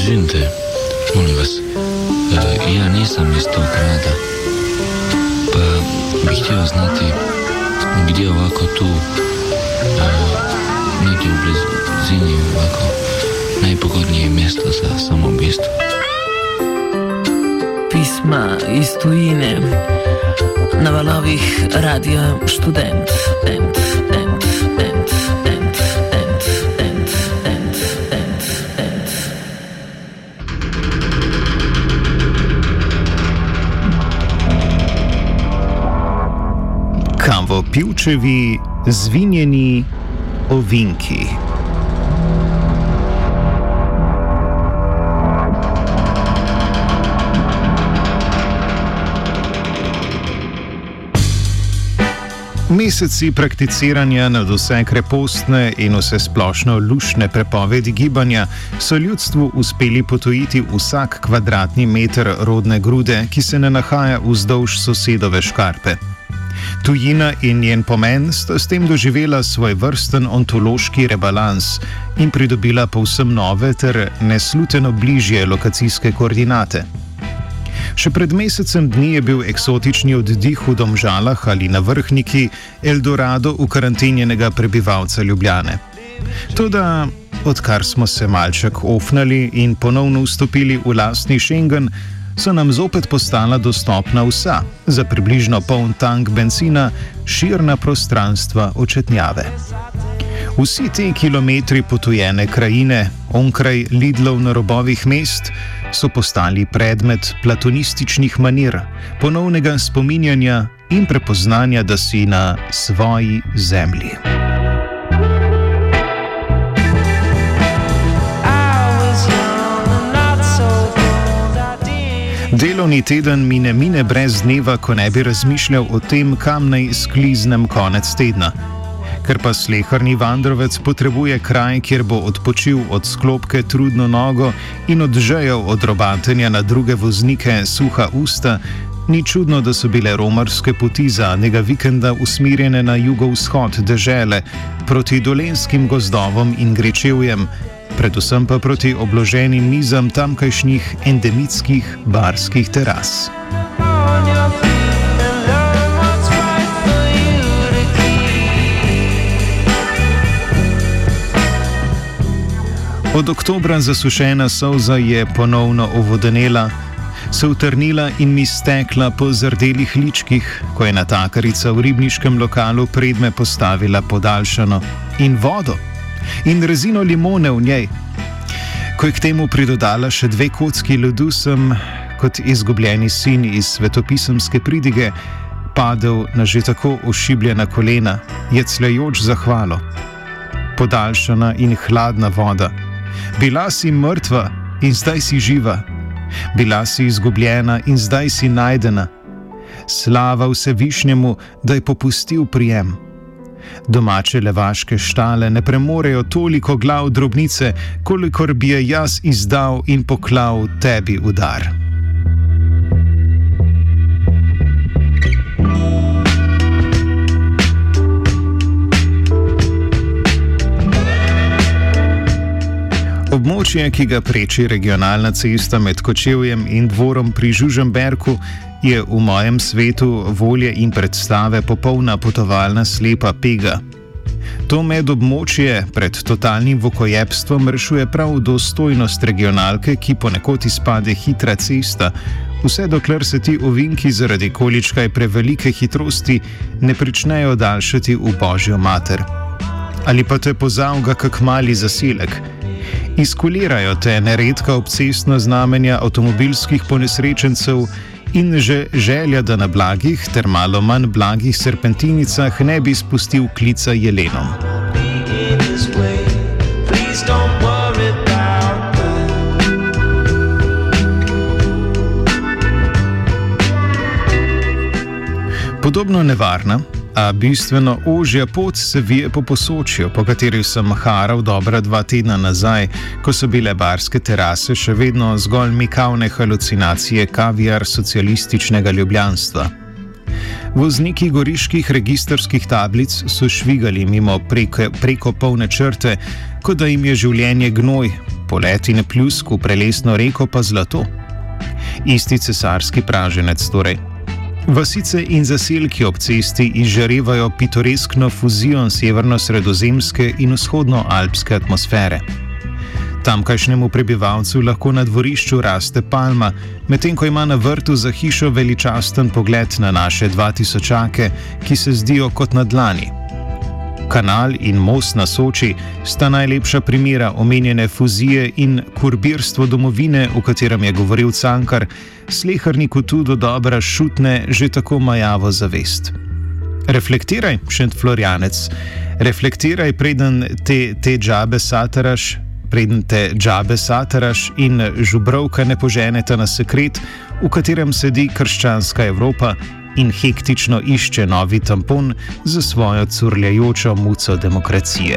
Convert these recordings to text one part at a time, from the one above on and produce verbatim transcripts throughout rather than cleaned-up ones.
Izvinite, molim vas, e, ja nisam iz tog grada, pa bih htio znati gdje ovako tu, e, negdje u blizini ovako najpogodnije mjesto za samoubistvo. Pisma iz tujine na valovih Radio Študent. Ent, ent, ent, ent, ent, ent, ent, ent, ent. Kavopivčevi zvinjeni ovinki. Meseci prakticiranja nadvse krepostne in vse splošno lušne prepovedi gibanja so ljudstvu uspeli potujiti vsak kvadratni meter rodne grude, ki se ne nahaja vzdolž sosedove škarpe. Tujina in njen pomen sta s tem doživela svoj vrsten ontološki rebalans in pridobila povsem nove ter nesluteno bližje lokacijske koordinate. Še pred mesecem dni je bil eksotični oddih v Domžalah ali na Vrhniki Eldorado ukarantenjenega prebivalca Ljubljane. Toda, odkar smo se malček ofnali in ponovno vstopili v lastni Schengen, so nam zopet postala dostopna vsa, za približno poln tank benzina, širna prostranstva očetnjave. Vsi ti kilometri potujene krajine, onkraj Lidlov na robovih mest, so postali predmet platonističnih manir, ponovnega spominjanja in prepoznanja, da si na svoji zemlji. Delovni teden mi ne mine brez dneva, ko ne bi razmišljal o tem, kam naj skliznem konec tedna. Ker pa sleherni vandrovec potrebuje kraj, kjer bo odpočil od sklopke trudno nogo in odžejal od robatenja na druge voznike suha usta, ni čudno, da so bile romarske poti zadnjega vikenda usmerjene na jugovzhod dežele, proti dolenskim gozdovom in grečevjem, predvsem pa proti obloženim mizam tamkajšnjih endemitskih barskih teras. Od oktobra zasušena solza je ponovno ovodenela, se utrnila in mi stekla po zardelih ličkih, ko je natakarica v ribniškem lokalu pred me postavila podaljšano in vodo in rezino limone v njej. Ko je k temu pridodala še dve kocki ledu, sem, kot izgubljeni sin iz svetopisemske pridige, padel na že tako ošibljena kolena, jecljajoč zahvalo. Podaljšana in hladna voda. Bila si mrtva in zdaj si živa. Bila si izgubljena in zdaj si najdena. Slava Vsevišnjemu, da je popustil prijem. Domače levaške štale ne premorejo toliko glav drobnice, kolikor bi je jaz izdal in poklal tebi v dar. Območje, ki ga preči regionalna cesta med Kočevjem in Dvorom pri Žužemberku, je v mojem svetu volje in predstave popolna potovalna slepa pega. To medobmočje pred totalnim vokojebstvom rešuje prav dostojnost regionalke, ki ponekod izpade hitra cesta, vse dokler se ti ovinki zaradi količkaj prevelike hitrosti ne pričnejo daljšati v Božjo mater. Ali pa te pozavga kak mali zaselek. Izkulirajo te neredka obcestna znamenja avtomobilskih ponesrečencev in že želja, da na blagih ter malo manj blagih serpentinicah ne bi spustil klica jelenom. Podobno nevarna, a bistveno ožja pot se vije po Posočju, po kateri sem haral dobra dva tedna nazaj, ko so bile barske terase še vedno zgolj mikavne halucinacije kaviar socialističnega ljubljanstva. Vozniki goriških registrskih tablic so švigali mimo preko, preko polne črte, kot da jim je življenje gnoj, poleti na Pljusku prelesno reko pa zlato. Isti cesarski praženec torej. Vasice in zaselki ob cesti izžarevajo pitoreskno fuzijo severno-sredozemske in vzhodno-alpske atmosfere. Tamkajšnjemu prebivalcu lahko na dvorišču raste palma, medtem ko ima na vrtu za hišo veličasten pogled na naše dvatisočake, ki se zdijo kot na dlani. Kanal in most na Soči sta najlepša primera omenjene fuzije in kurbirstvo domovine, o katerem je govoril Cankar, sleherniku tu do dobra šutne že tako majavo zavest. Reflektiraj, Šentflorjanec, reflektiraj, preden te, te džabe sataraš, preden te džabe sataraš in žubrovka ne poženeta na sekret, v katerem sedi krščanska Evropa in hektično išče novi tampon za svojo curljajočo muco demokracije.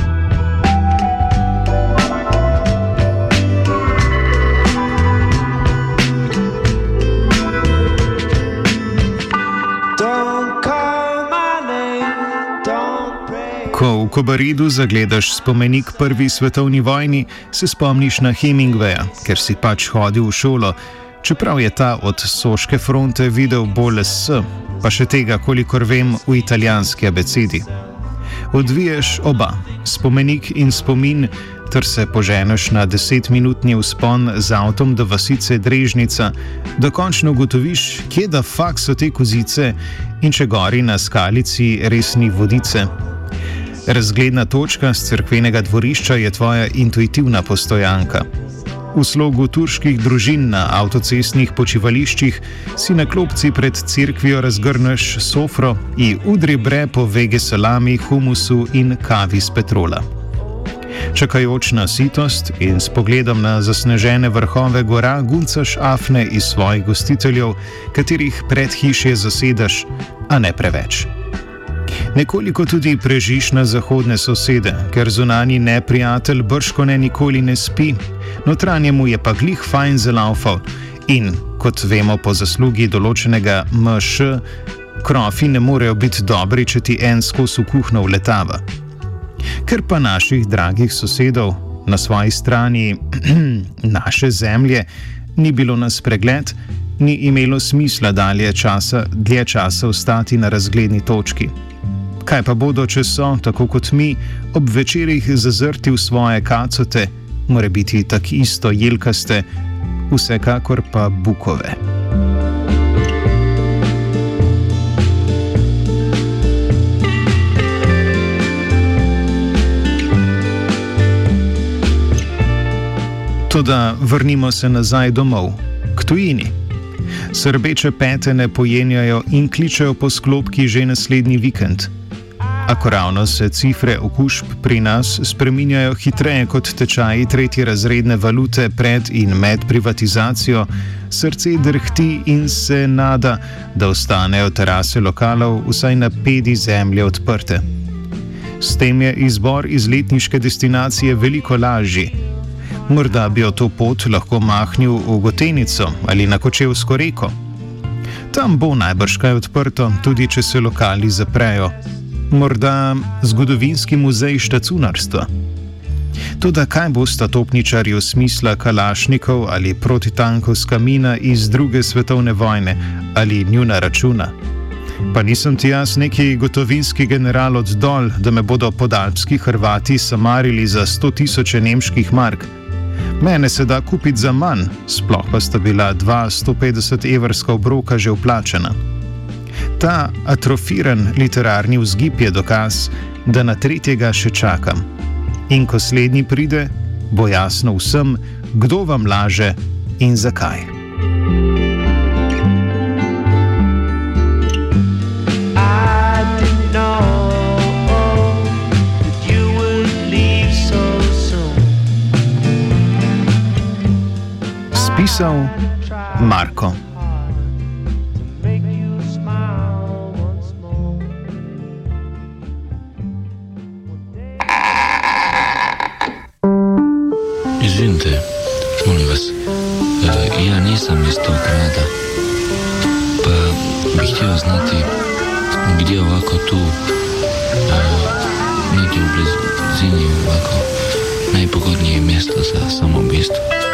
Ko v Kobaridu zagledaš spomenik prvi svetovni vojni, se spomniš na Hemingwaya, ker si pač hodil v šolo, čeprav je ta od soške fronte videl bolj s, pa še tega, kolikor vem, v italijanski abecedi. Odviješ oba, spomenik in spomin, ter se poženeš na desetminutni vzpon z avtom do vasice Drežnica, da končno ugotoviš, kje da fak so te kozice in če gori na skalici res ni vodice. Razgledna točka z cerkvenega dvorišča je tvoja intuitivna postojanka. V slogu turških družin na avtocestnih počivališčih si na klopci pred cerkvijo razgrneš sofro in udri bre po vege salami, humusu in kavi z petrola. Čakajoč na sitost in s pogledom na zasnežene vrhove gora guncaš afne iz svojih gostiteljev, katerih predhišje zasedaš, a ne preveč. Nekoliko tudi prežiš na zahodne sosede, ker zunanji neprijatelj bržkone nikoli ne spi, notranjemu je pa glih fajn zalaufal in, kot vemo po zaslugi določenega M Š, krofi ne morejo biti dobri, če ti en skos v kuhno vletava. Ker pa naših dragih sosedov na svoji strani naše zemlje ni bilo na spregled, ni imelo smisla dalje časa, dlje časa ostati na razgledni točki. Kaj pa bodo, če so, tako kot mi, ob večerih zazrti v svoje kacote, more biti tak isto jelkaste, vsekakor pa bukove. Toda vrnimo se nazaj domov, k tujini. Srbeče pete ne pojenjajo in kličejo po sklopki že naslednji vikend. Akoravno se cifre okužb pri nas spreminjajo hitreje kot tečaji tretjerazredne valute pred in med privatizacijo, srce drhti in se nada, da ostanejo terase lokalov vsaj na pedi zemlje odprte. S tem je izbor izletniške destinacije veliko lažji. Morda bi o to pot lahko mahnil v Gotenico ali na Kočevsko reko. Tam bo najbrž kaj odprto, tudi če se lokali zaprejo. Morda zgodovinski muzej štacunarstva. Toda kaj bosta topničarji v smisla kalašnikov ali protitankovska mina iz druge svetovne vojne ali njuna računa? Pa nisem ti jaz neki gotovinski general od dol, da me bodo podalpski Hrvati samarili za sto tisoče nemških mark. Mene se da kupiti za manj, sploh pa sta bila dva sto petdeset evrska obroka že vplačena. Ta atrofiran literarni vzgib je dokaz, da na tretjega še čakam. In ko slednji pride, bo jasno vsem, kdo vam laže in zakaj. Spisal Marko. Izvinite, molim vas, e, ja nisam iz tog grada, pa bih htio znati gdje ovako tu, e, negdje u blizini ovako najpogodnije mesto za samoubistvo.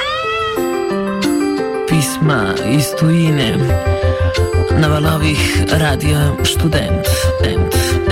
Pisma iz tujine na valovih Radio Študent.